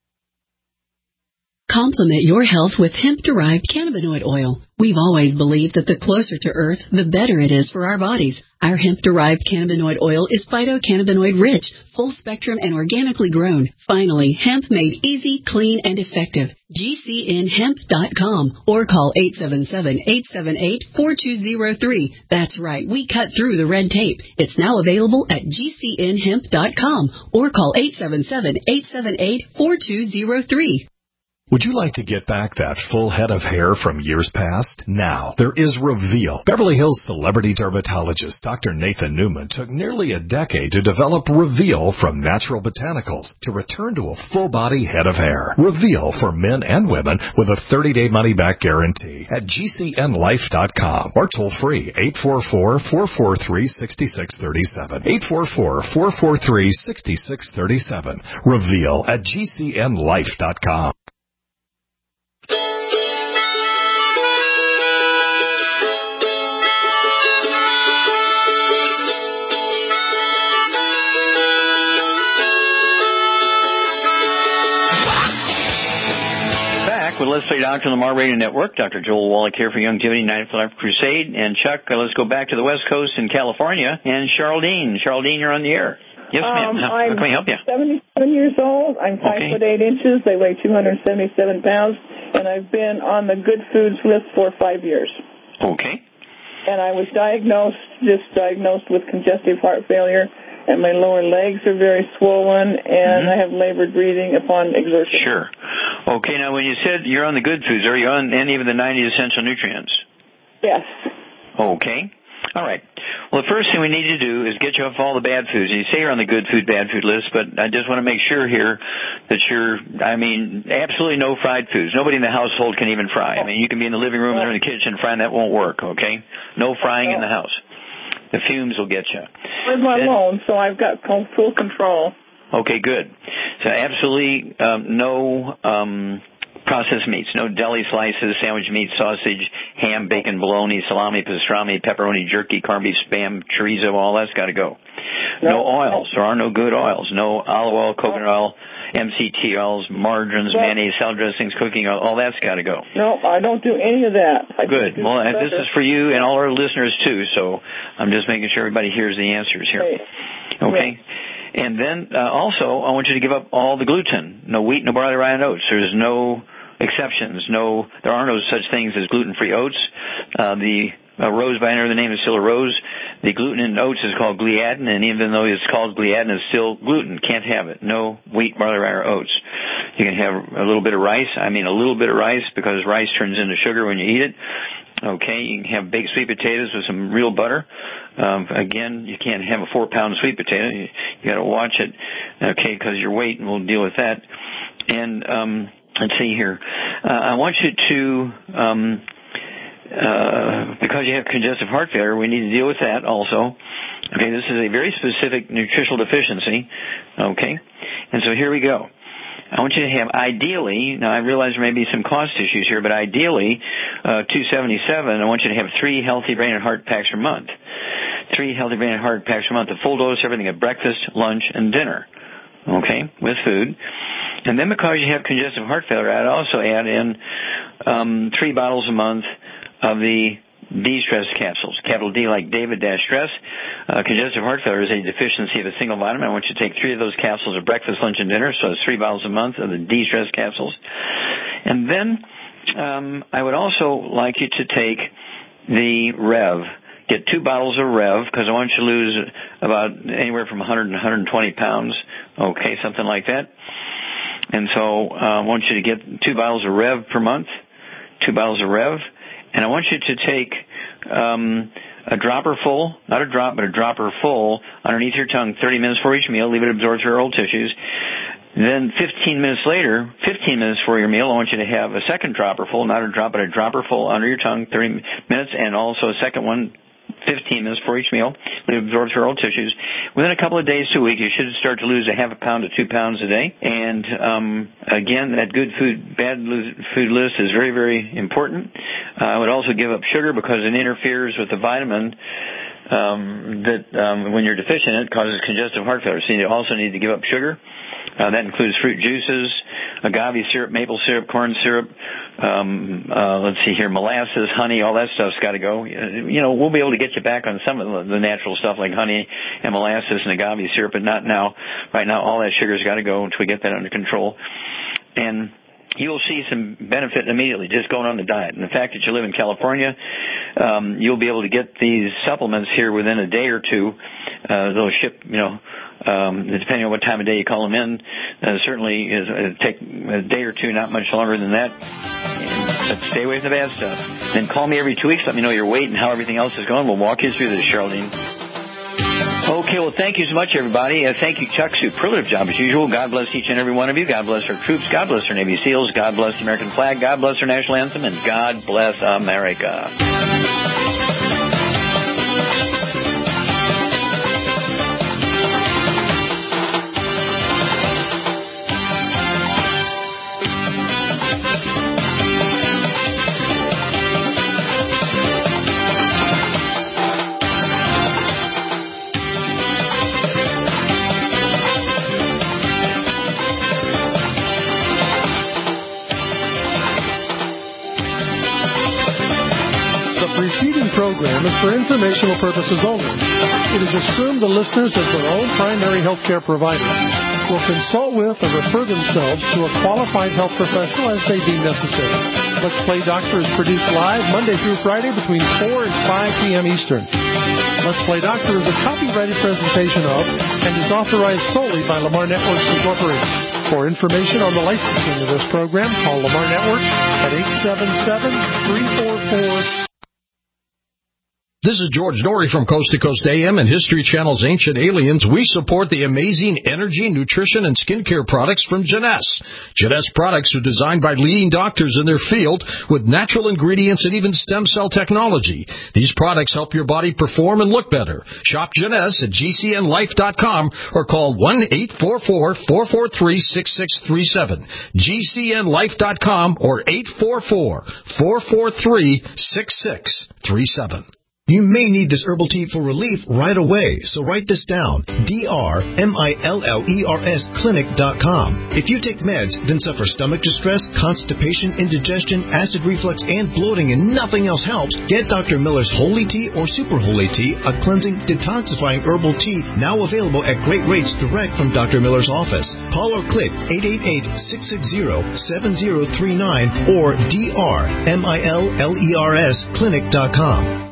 Complement your health with hemp-derived cannabinoid oil. We've always believed that the closer to Earth, the better it is for our bodies. Our hemp-derived cannabinoid oil is phytocannabinoid-rich, full-spectrum, and organically grown. Finally, hemp made easy, clean, and effective. G C N hemp dot com or call eight seven seven, eight seven eight, four two zero three. That's right, we cut through the red tape. It's now available at G C N hemp dot com or call eight seven seven, eight seven eight, four two zero three. Would you like to get back that full head of hair from years past? Now, there is Reveal. Beverly Hills celebrity dermatologist Doctor Nathan Newman took nearly a decade to develop Reveal from natural botanicals to return to a full-body head of hair. Reveal for men and women with a thirty-day money-back guarantee at G C N life dot com or toll free eight four four, four four three, six six three seven. eight four four, four four three, six six three seven. Reveal at G C N life dot com. With Let's Play Doctor on the Mar Radio Network, Doctor Joel Wallach here for Youngevity United for Life Crusade. And Chuck, uh, let's go back to the West Coast in California. And Charlene. Charlene, you're on the air. Yes, ma'am. Um, How, how can we help you? seventy-seven years old. I'm five Okay. foot eight inches. They weigh two hundred seventy-seven pounds. And I've been on the good foods list for five years. Okay. And I was diagnosed, just diagnosed with congestive heart failure. And my lower legs are very swollen, and Mm-hmm. I have labored breathing upon exertion. Sure. Okay, now when you said you're on the good foods, are you on any of the ninety essential nutrients? Yes. Okay. All right. Well, the first thing we need to do is get you off all the bad foods. And you say you're on the good food, bad food list, but I just want to make sure here that you're, I mean, absolutely no fried foods. Nobody in the household can even fry. I mean, you can be in the living room or in the kitchen frying. That won't work, okay? No frying in the house. The fumes will get you. I live alone, so I've got full control. Okay, good. So absolutely um, no um, processed meats. No deli slices, sandwich meat, sausage, ham, bacon, bologna, salami, pastrami, pepperoni, jerky, corned beef, spam, chorizo, all that's got to go. No oils. There are no good oils. No olive oil, coconut oil, M C T oils, margarines, mayonnaise, salad dressings, cooking oil, all that's got to go. No, I don't do any of that. I Good. Well, and this is for you and all our listeners, too, so I'm just making sure everybody hears the answers here. Okay? Yeah. And then uh, also, I want you to give up all the gluten. No wheat, no barley, rye, and oats. There's no exceptions. No, there are no such things as gluten-free oats. Uh, the uh, rose by the name is still a rose. The gluten in oats is called gliadin, and even though it's called gliadin, it's still gluten. Can't have it. No wheat, barley, rye, or oats. You can have a little bit of rice. I mean a little bit of rice because rice turns into sugar when you eat it. Okay, you can have baked sweet potatoes with some real butter. Um, again, you can't have a four-pound sweet potato. You, you got to watch it, okay, because your weight, and we'll deal with that. And um, let's see here. Uh, I want you to, um, uh, because you have congestive heart failure, we need to deal with that also. Okay, this is a very specific nutritional deficiency. Okay, and so here we go. I want you to have, ideally, now I realize there may be some cost issues here, but ideally, uh, two seventy-seven, I want you to have three healthy brain and heart packs per month. Three healthy brain and heart packs per month, a full dose, everything at breakfast, lunch, and dinner. Okay, with food. And then because you have congestive heart failure, I'd also add in um, three bottles a month of the D-stress capsules, capital D like David dash stress. Uh, congestive heart failure is a deficiency of a single vitamin. I want you to take three of those capsules at breakfast, lunch, and dinner, so it's three bottles a month of the D-stress capsules. And then um, I would also like you to take the Rev. Get two bottles of Rev, because I want you to lose about anywhere from one hundred to one hundred twenty pounds, okay, something like that. And so uh, I want you to get two bottles of Rev per month, two bottles of Rev. And I want you to take um, a dropper full, not a drop, but a dropper full underneath your tongue, thirty minutes for each meal. Leave it absorb through your oral tissues. Then fifteen minutes later, fifteen minutes for your meal, I want you to have a second dropper full, not a drop, but a dropper full under your tongue, thirty minutes, and also a second one, fifteen minutes for each meal. Leave it absorb through oral tissues. Within a couple of days to a week, you should start to lose a half a pound to two pounds a day. And um, again, that good food, bad food list is very, very important. Uh, I would also give up sugar because it interferes with the vitamin um, that um, when you're deficient in it causes congestive heart failure. So you also need to give up sugar. Uh, that includes fruit juices, agave syrup, maple syrup, corn syrup, um, uh, let's see here, molasses, honey, all that stuff's got to go. You know, we'll be able to get you back on some of the natural stuff like honey and molasses and agave syrup, but not now. Right now, all that sugar's got to go until we get that under control. And you'll see some benefit immediately just going on the diet. And the fact that you live in California, um, you'll be able to get these supplements here within a day or two. Uh, they'll ship, you know, um, depending on what time of day you call them in. Uh, certainly is, uh, take a day or two, not much longer than that. But stay away from the bad stuff. Then call me every two weeks. Let me know your weight and how everything else is going. We'll walk you through this, Charlene. Okay, well, thank you so much, everybody. Uh, thank you, Chuck. Superlative job as usual. God bless each and every one of you. God bless our troops. God bless our Navy SEALs. God bless the American flag. God bless our national anthem. And God bless America. Program is for informational purposes only. It is assumed the listeners, as their own primary health care provider, will consult with or refer themselves to a qualified health professional as they deem necessary. Let's Play Doctor is produced live Monday through Friday between four and five p.m. Eastern. Let's Play Doctor is a copyrighted presentation of and is authorized solely by Lamar Networks Incorporated. For information on the licensing of this program, call Lamar Networks at eight seven seven, three four four This is George Norrie from Coast to Coast A M and History Channel's Ancient Aliens. We support the amazing energy, nutrition, and skincare products from Jeunesse. Jeunesse products are designed by leading doctors in their field with natural ingredients and even stem cell technology. These products help your body perform and look better. Shop Jeunesse at G C N life dot com or call one eight four four, four four three, six six three seven. G C N life dot com or eight four four, four four three, six six three seven. You may need this herbal tea for relief right away, so write this down. D R M I L L E R S clinic dot com. If you take meds, then suffer stomach distress, constipation, indigestion, acid reflux, and bloating, and nothing else helps, get Doctor Miller's Holy Tea or Super Holy Tea, a cleansing, detoxifying herbal tea now available at great rates direct from Doctor Miller's office. Call or click eight eight eight, six six zero, seven zero three nine or D R M I L L E R S clinic dot com.